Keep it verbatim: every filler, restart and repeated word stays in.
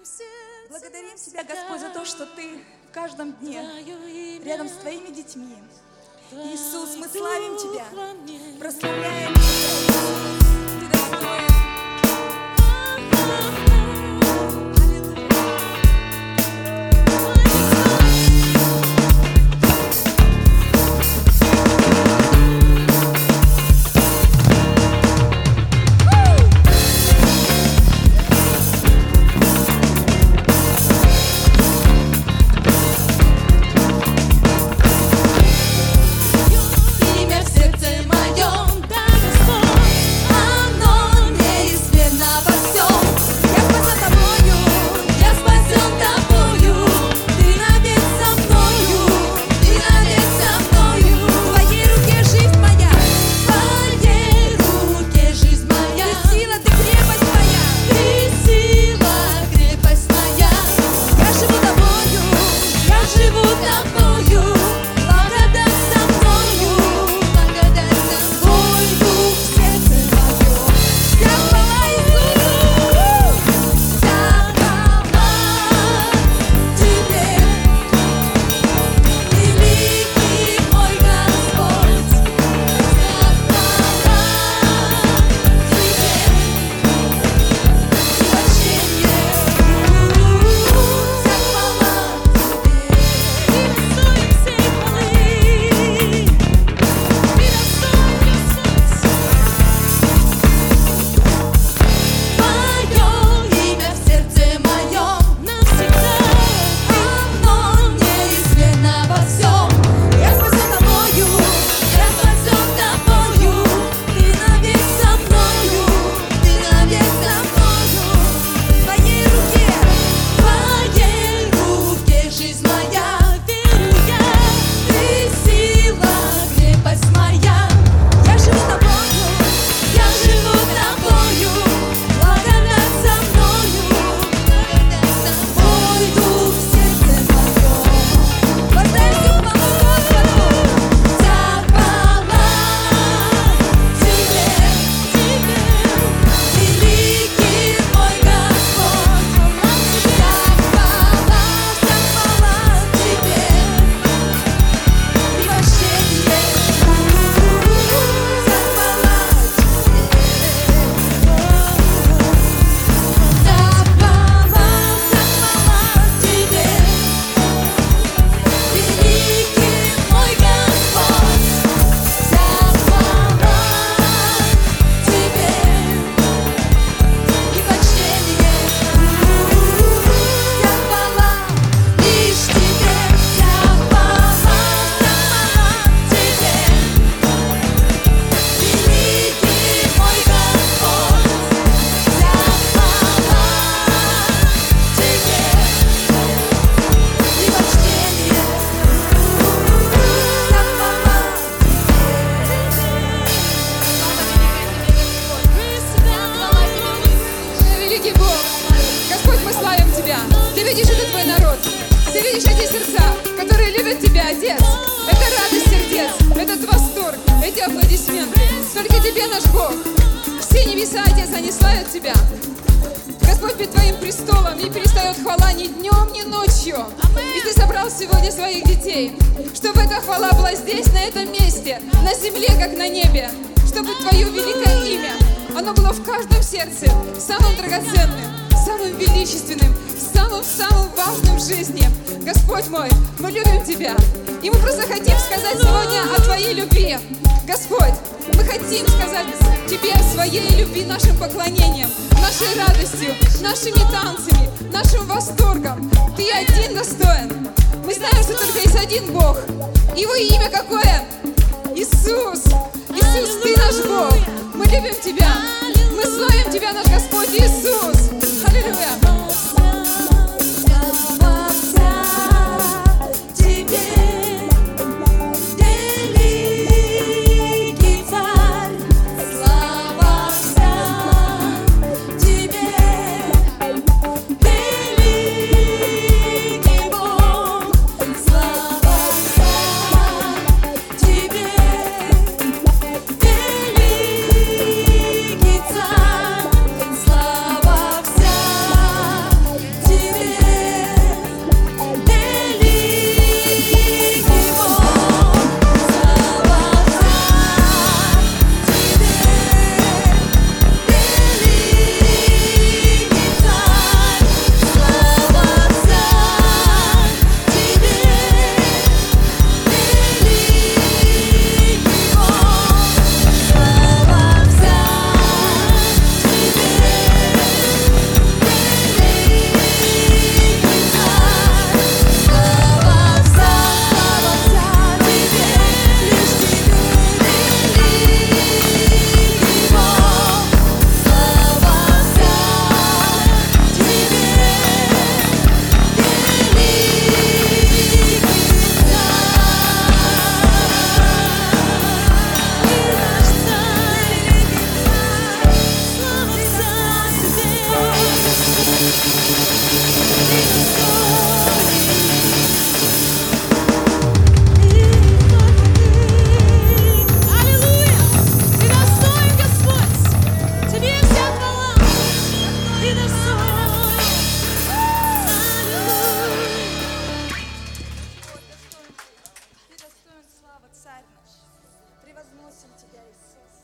Благодарим Тебя, Господь, за то, что Ты в каждом дне рядом с Твоими детьми. Иисус, мы славим Тебя, прославляем Тебя. Ты достоин. Отец, это радость сердец, этот восторг, эти аплодисменты. Только Тебе, наш Бог. Все небеса, Отец, они славят Тебя. Господь, перед Твоим престолом не перестает хвала ни днем, ни ночью. И Ты собрал сегодня своих детей, чтобы эта хвала была здесь, на этом месте, на земле, как на небе. Чтобы Твое великое имя, оно было в каждом сердце, самым драгоценным, самым величественным, самым-самым важным в жизни. Господь мой, мы любим Тебя. И мы просто хотим сказать сегодня о Твоей любви. Господь, мы хотим сказать Тебе о своей любви, нашим поклонением, нашей радостью, нашими танцами, нашим восторгом. Ты один достоин. Мы знаем, что только есть один Бог. Его имя какое? Иисус. Иисус, Ты наш Бог. Мы любим Тебя. Мы славим Тебя, наш Господь Иисус. Аллилуйя.